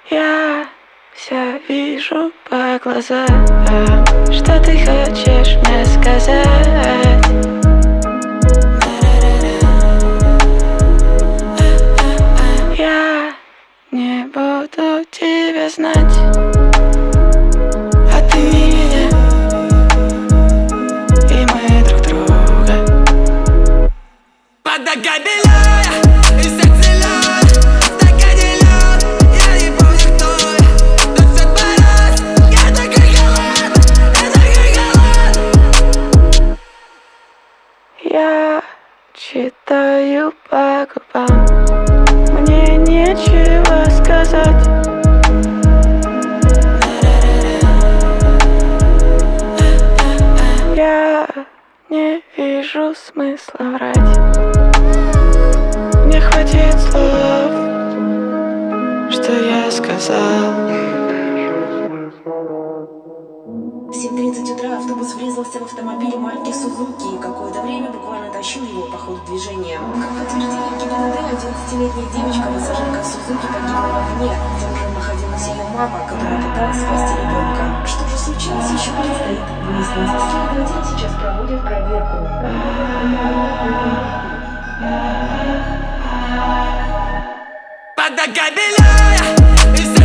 Я все вижу по глазам. Что ты хочешь мне сказать? Я не буду тебя знать, а ты меня, и мы друг друга. Под ногами лед, и сердце лед, в стакане лед, я не помню кто я. Но всё творилось, я такой голод. Я читаю по губам, мне нечего сказать. Я не вижу смысла врать. Мне хватит слов, что я сказал. В 7:30 утра автобус врезался в автомобиль марки Сузуки и какое-то время буквально тащил его по ходу движения. Как подтвердили в ГИБДД, 11-летняя девочка, пассажирка Сузуки, погибла в огне. За рулем находилась ее мама, которая пыталась спасти ребенка. Что же случилось, еще предстоит выяснить. Следователи сейчас проводят проверку. Под ногами лед, и